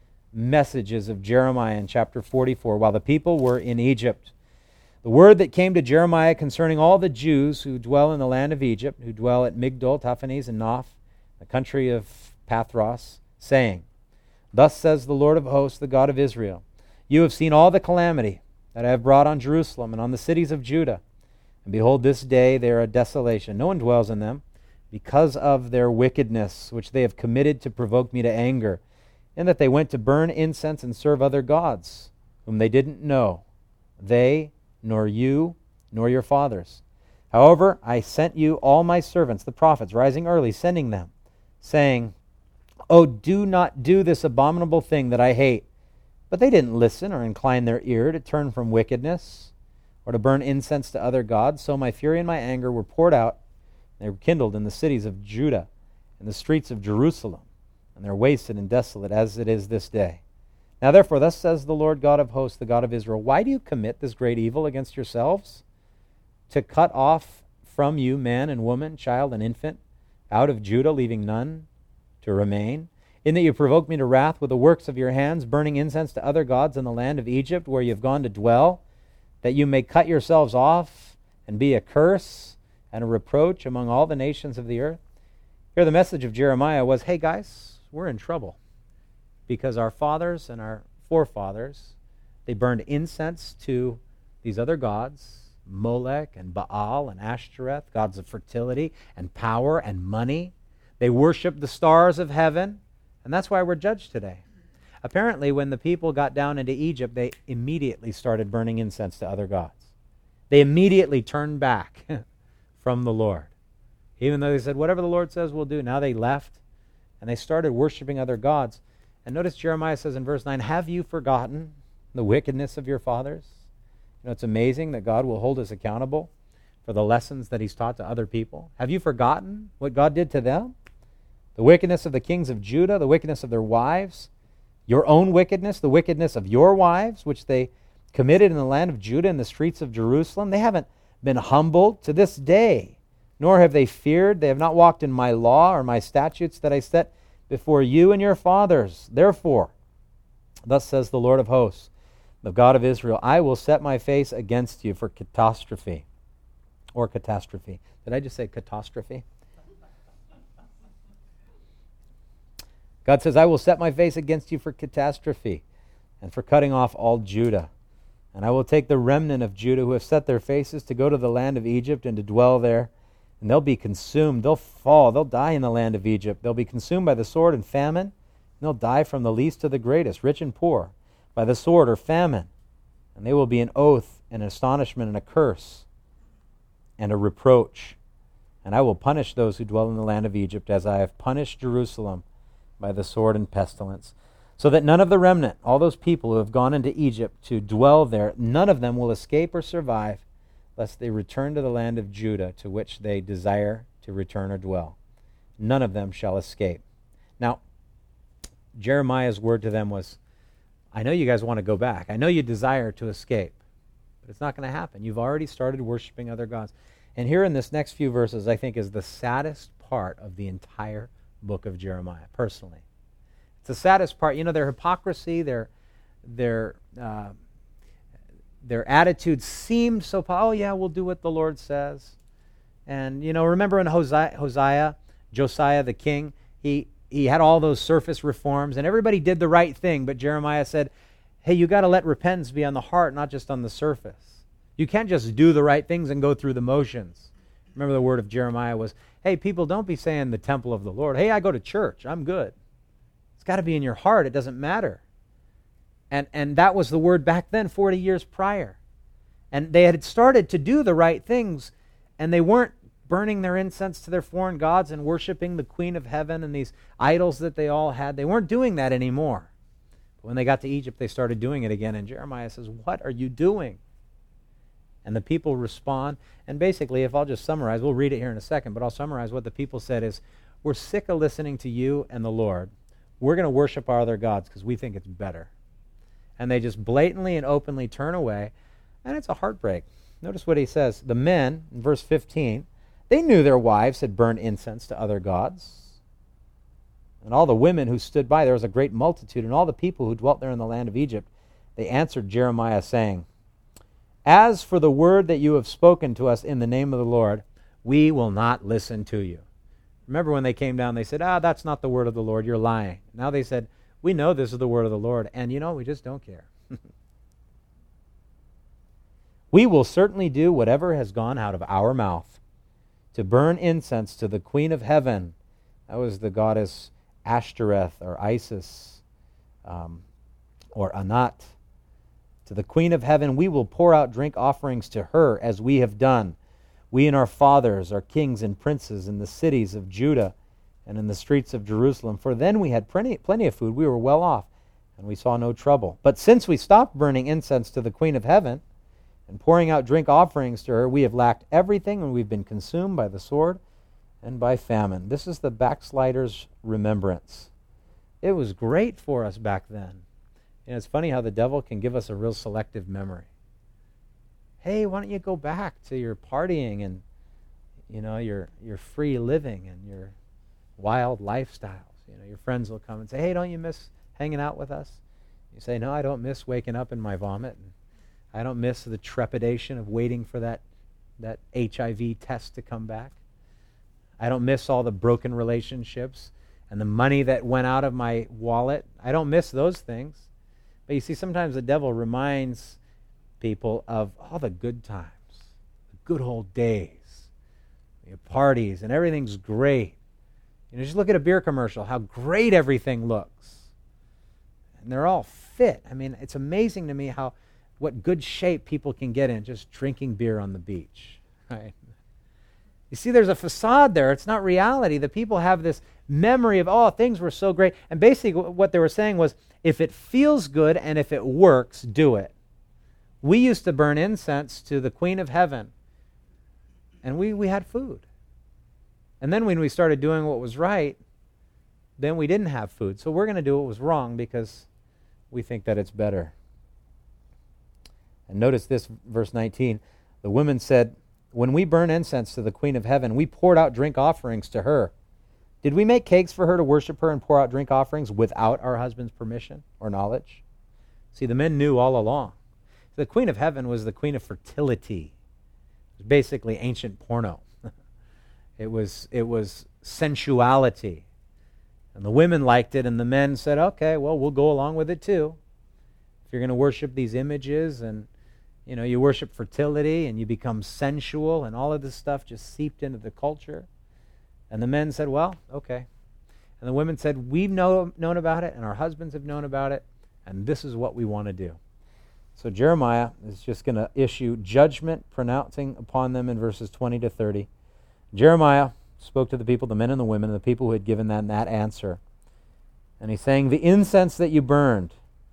messages of Jeremiah in chapter forty-four while the people were in Egypt. The word that came to Jeremiah concerning all the Jews who dwell in the land of Egypt, who dwell at Migdol, Taphanes, and Noph, the country of Pathros, saying, thus says the Lord of hosts, the God of Israel, you have seen all the calamity that I have brought on Jerusalem and on the cities of Judah. And behold, this day they are a desolation. No one dwells in them, because of their wickedness, which they have committed to provoke me to anger, and that they went to burn incense and serve other gods, whom they didn't know, they, nor you, nor your fathers. However, I sent you all my servants, the prophets, rising early, sending them, saying, oh, do not do this abominable thing that I hate. But they didn't listen or incline their ear to turn from wickedness or to burn incense to other gods. So my fury and my anger were poured out. They were kindled in the cities of Judah, in the streets of Jerusalem, and they're wasted and desolate as it is this day. Now therefore, thus says the Lord God of hosts, the God of Israel, why do you commit this great evil against yourselves? To cut off from you man and woman, child and infant, out of Judah, leaving none to remain? In that you provoke me to wrath with the works of your hands, burning incense to other gods in the land of Egypt, where you have gone to dwell, that you may cut yourselves off and be a curse and a reproach among all the nations of the earth? Here the message of Jeremiah was, hey guys, we're in trouble. Because our fathers and our forefathers, they burned incense to these other gods, Molech and Baal and Ashtoreth, gods of fertility and power and money. They worshiped the stars of heaven, and that's why we're judged today. Apparently, when the people got down into Egypt, they immediately started burning incense to other gods. They immediately turned back from the Lord. Even though they said, whatever the Lord says we'll do. Now they left, and they started worshiping other gods. And notice Jeremiah says in verse nine, have you forgotten the wickedness of your fathers? You know, it's amazing that God will hold us accountable for the lessons that he's taught to other people. Have you forgotten what God did to them? The wickedness of the kings of Judah, the wickedness of their wives, your own wickedness, the wickedness of your wives, which they committed in the land of Judah in the streets of Jerusalem. They haven't been humbled to this day, nor have they feared. They have not walked in my law or my statutes that I set before you and your fathers. Therefore, thus says the Lord of hosts, the God of Israel, I will set my face against you for catastrophe. Or catastrophe. Did I just say catastrophe? God says, I will set my face against you for catastrophe and for cutting off all Judah. And I will take the remnant of Judah who have set their faces to go to the land of Egypt and to dwell there. And they'll be consumed. They'll fall. They'll die in the land of Egypt. They'll be consumed by the sword and famine. And they'll die from the least to the greatest, rich and poor, by the sword or famine. And they will be an oath and an astonishment and a curse and a reproach. And I will punish those who dwell in the land of Egypt as I have punished Jerusalem by the sword and pestilence, so that none of the remnant, all those people who have gone into Egypt to dwell there, none of them will escape or survive, lest they return to the land of Judah, to which they desire to return or dwell. None of them shall escape. Now, Jeremiah's word to them was, I know you guys want to go back. I know you desire to escape, but it's not going to happen. You've already started worshiping other gods. And here in this next few verses, I think is the saddest part of the entire book of Jeremiah, personally. It's the saddest part. You know, their hypocrisy, their their uh, their attitude seemed so, oh yeah, we'll do what the Lord says. And, you know, remember in Hosea, Hosea Josiah the king, he, he had all those surface reforms, and everybody did the right thing, but Jeremiah said, hey, you got to let repentance be on the heart, not just on the surface. You can't just do the right things and go through the motions. Remember the word of Jeremiah was, hey, people, don't be saying the temple of the Lord. Hey, I go to church. I'm good. It's got to be in your heart. It doesn't matter. And and that was the word back then, forty years prior. And they had started to do the right things, and they weren't burning their incense to their foreign gods and worshiping the Queen of Heaven and these idols that they all had. They weren't doing that anymore. But when they got to Egypt, they started doing it again. And Jeremiah says, what are you doing? And the people respond. And basically, if I'll just summarize, we'll read it here in a second, but I'll summarize what the people said is, we're sick of listening to you and the Lord. We're going to worship our other gods because we think it's better. And they just blatantly and openly turn away, and it's a heartbreak. Notice what he says. The men, in verse fifteen, they knew their wives had burned incense to other gods. And all the women who stood by, there was a great multitude, and all the people who dwelt there in the land of Egypt, they answered Jeremiah, saying, as for the word that you have spoken to us in the name of the Lord, we will not listen to you. Remember when they came down, they said, ah, that's not the word of the Lord, you're lying. Now they said, we know this is the word of the Lord, and you know, we just don't care. We will certainly do whatever has gone out of our mouth to burn incense to the Queen of Heaven. That was the goddess Ashtoreth or Isis um, or Anat. To the Queen of Heaven, we will pour out drink offerings to her as we have done. We and our fathers, our kings and princes in the cities of Judah and in the streets of Jerusalem. For then we had plenty, plenty of food. We were well off, and we saw no trouble. But since we stopped burning incense to the Queen of Heaven and pouring out drink offerings to her, we have lacked everything, and we've been consumed by the sword and by famine. This is the backslider's remembrance. It was great for us back then. You know, it's funny how the devil can give us a real selective memory. Hey, why don't you go back to your partying and, you know, your your free living and your wild lifestyles? You know, your friends will come and say, hey, don't you miss hanging out with us? You say, no, I don't miss waking up in my vomit. And I don't miss the trepidation of waiting for that, that H I V test to come back. I don't miss all the broken relationships and the money that went out of my wallet. I don't miss those things. But you see, sometimes the devil reminds people of all the good times, the good old days, the parties, and everything's great. You know, just look at a beer commercial, how great everything looks. And they're all fit. I mean, it's amazing to me how what good shape people can get in just drinking beer on the beach. Right? You see, there's a facade there. It's not reality. The people have this memory of, oh, things were so great. And basically what they were saying was, if it feels good and if it works, do it. We used to burn incense to the Queen of Heaven, and we, we had food. And then when we started doing what was right, then we didn't have food. So we're going to do what was wrong because we think that it's better. And notice this, verse nineteen. The women said, when we burn incense to the Queen of Heaven, we poured out drink offerings to her. Did we make cakes for her to worship her and pour out drink offerings without our husband's permission or knowledge? See, the men knew all along. The Queen of Heaven was the queen of fertility. It was basically ancient porno. It was, it was sensuality. And the women liked it, and the men said, okay, well, we'll go along with it too. If you're going to worship these images and, you know, you worship fertility and you become sensual and all of this stuff just seeped into the culture. And the men said, well, okay. And the women said, we've know, known about it and our husbands have known about it, and this is what we want to do. So Jeremiah is just going to issue judgment, pronouncing upon them in verses twenty to thirty. Jeremiah spoke to the people, the men and the women, and the people who had given them that answer. And he's saying, the incense that you burned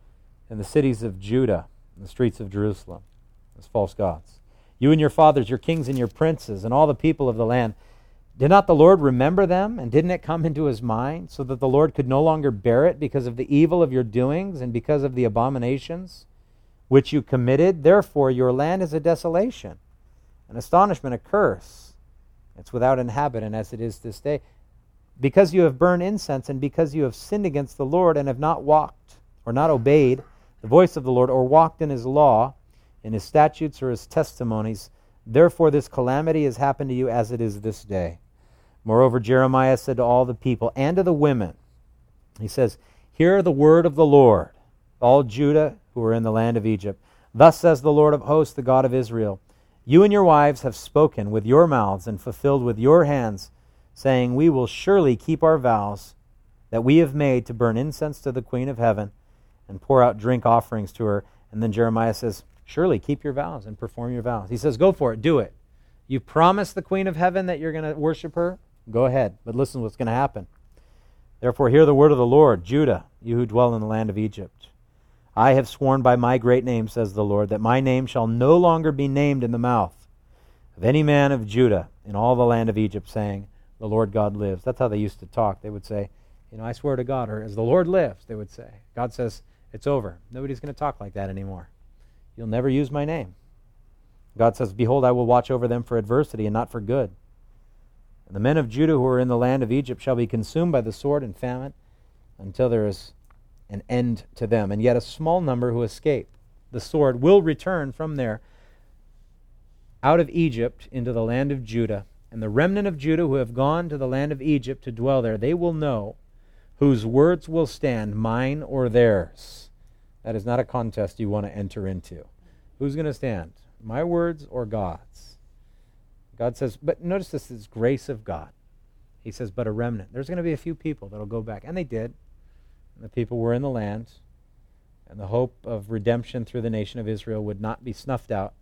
in the cities of Judah, in the streets of Jerusalem, as false gods. You and your fathers, your kings and your princes, and all the people of the land, did not the Lord remember them, and didn't it come into his mind, so that the Lord could no longer bear it because of the evil of your doings and because of the abominations which you committed? Therefore your land is a desolation, an astonishment, a curse. It's without inhabitant as it is this day. Because you have burned incense, and because you have sinned against the Lord, and have not walked, or not obeyed the voice of the Lord, or walked in his law, in his statutes or his testimonies, therefore this calamity has happened to you as it is this day. Moreover, Jeremiah said to all the people and to the women, he says, hear the word of the Lord, all Judah who are in the land of Egypt. Thus says the Lord of hosts, the God of Israel, you and your wives have spoken with your mouths and fulfilled with your hands, saying, we will surely keep our vows that we have made to burn incense to the Queen of Heaven and pour out drink offerings to her. And then Jeremiah says, surely keep your vows and perform your vows. He says, go for it, do it. You promised the Queen of Heaven that you're going to worship her? Go ahead, but listen to what's going to happen. Therefore hear the word of the Lord, Judah, you who dwell in the land of Egypt. I have sworn by my great name, says the Lord, that my name shall no longer be named in the mouth of any man of Judah in all the land of Egypt, saying, the Lord God lives. That's how they used to talk. They would say, you know, I swear to God, or as the Lord lives, they would say. God says, it's over. Nobody's going to talk like that anymore. You'll never use my name. God says, behold, I will watch over them for adversity and not for good. And the men of Judah who are in the land of Egypt shall be consumed by the sword and famine until there is an end to them. And yet a small number who escape the sword will return from there out of Egypt into the land of Judah. And the remnant of Judah who have gone to the land of Egypt to dwell there, they will know whose words will stand, mine or theirs. That is not a contest you want to enter into. Who's going to stand? My words or God's? God says, but notice this is grace of God. He says, but a remnant. There's going to be a few people that will go back. And they did. And the people were in the land. And the hope of redemption through the nation of Israel would not be snuffed out.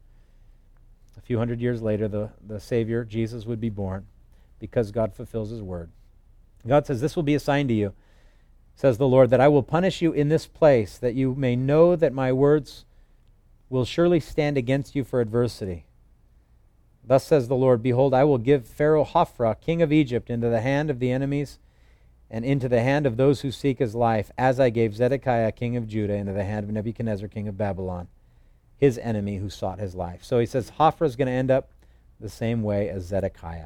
A few hundred years later, the, the Savior, Jesus, would be born because God fulfills his word. God says, this will be a sign to you, says the Lord, that I will punish you in this place, that you may know that my words will surely stand against you for adversity. Thus says the Lord, behold, I will give Pharaoh Hophra, king of Egypt, into the hand of the enemies and into the hand of those who seek his life, as I gave Zedekiah, king of Judah, into the hand of Nebuchadnezzar, king of Babylon, his enemy who sought his life. So he says Hophra is going to end up the same way as Zedekiah.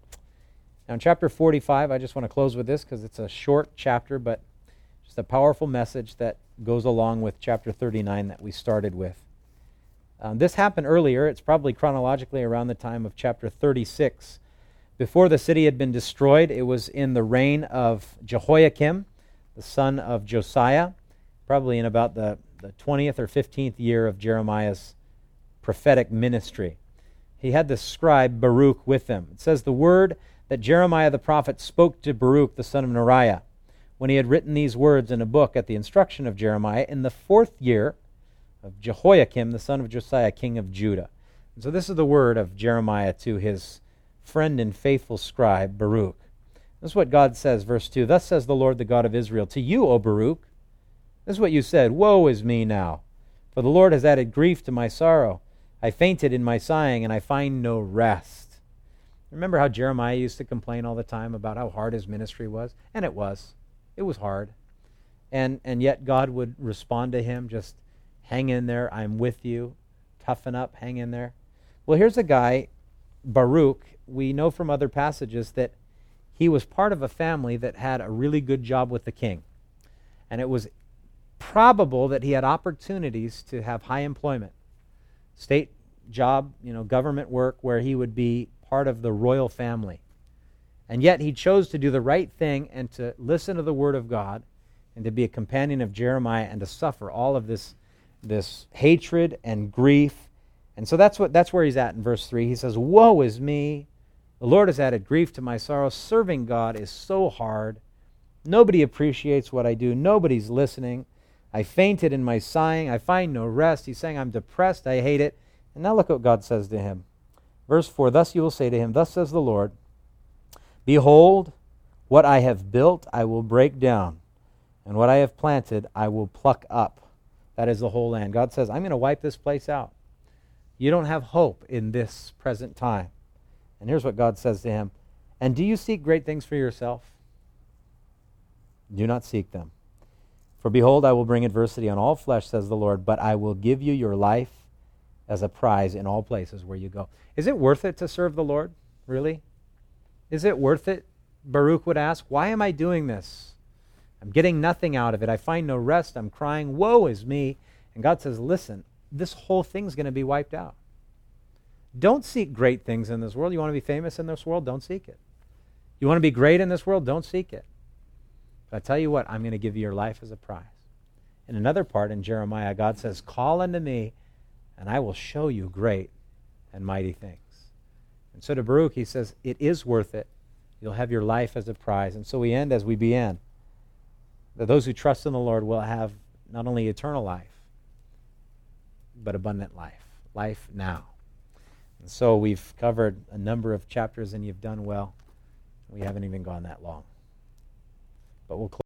Now in chapter forty-five, I just want to close with this because it's a short chapter, but just a powerful message that goes along with chapter thirty-nine that we started with. Um, this happened earlier. It's probably chronologically around the time of chapter thirty-six. Before the city had been destroyed, it was in the reign of Jehoiakim, the son of Josiah, probably in about the, the twentieth or fifteenth year of Jeremiah's prophetic ministry. He had the scribe Baruch with him. It says, the word that Jeremiah the prophet spoke to Baruch, the son of Neriah, when he had written these words in a book at the instruction of Jeremiah, in the fourth year of Jehoiakim, the son of Josiah, king of Judah. And so this is the word of Jeremiah to his friend and faithful scribe, Baruch. This is what God says, verse two, thus says the Lord, the God of Israel, to you, O Baruch, this is what you said, woe is me now, for the Lord has added grief to my sorrow. I fainted in my sighing, and I find no rest. Remember how Jeremiah used to complain all the time about how hard his ministry was? And it was. It was hard. And and yet God would respond to him, just hang in there, I'm with you, toughen up, hang in there. Well, here's a guy, Baruch. We know from other passages that he was part of a family that had a really good job with the king. And it was probable that he had opportunities to have high employment, state job, you know, government work, where he would be part of the royal family. And yet he chose to do the right thing and to listen to the word of God and to be a companion of Jeremiah and to suffer all of this, this hatred and grief. And so that's what that's where he's at in verse three. He says, "Woe is me! The Lord has added grief to my sorrow. Serving God is so hard. Nobody appreciates what I do. Nobody's listening. I fainted in my sighing. I find no rest." He's saying, I'm depressed. I hate it. And now look what God says to him. Verse four, "Thus you will say to him, Thus says the Lord, Behold, what I have built I will break down, and what I have planted I will pluck up." That is the whole land. God says, I'm going to wipe this place out. You don't have hope in this present time. And here's what God says to him. "And do you seek great things for yourself? Do not seek them. For behold, I will bring adversity on all flesh, says the Lord, but I will give you your life as a prize in all places where you go." Is it worth it to serve the Lord? Really? Is it worth it? Baruch would ask, why am I doing this? I'm getting nothing out of it. I find no rest. I'm crying, woe is me. And God says, listen, this whole thing's going to be wiped out. Don't seek great things in this world. You want to be famous in this world? Don't seek it. You want to be great in this world? Don't seek it. But I tell you what, I'm going to give you your life as a prize. In another part in Jeremiah, God says, "Call unto me, and I will show you great and mighty things." And so to Baruch, he says, it is worth it. You'll have your life as a prize. And so we end as we began, that those who trust in the Lord will have not only eternal life, but abundant life, life now. And so we've covered a number of chapters, and you've done well. We haven't even gone that long. But we'll close.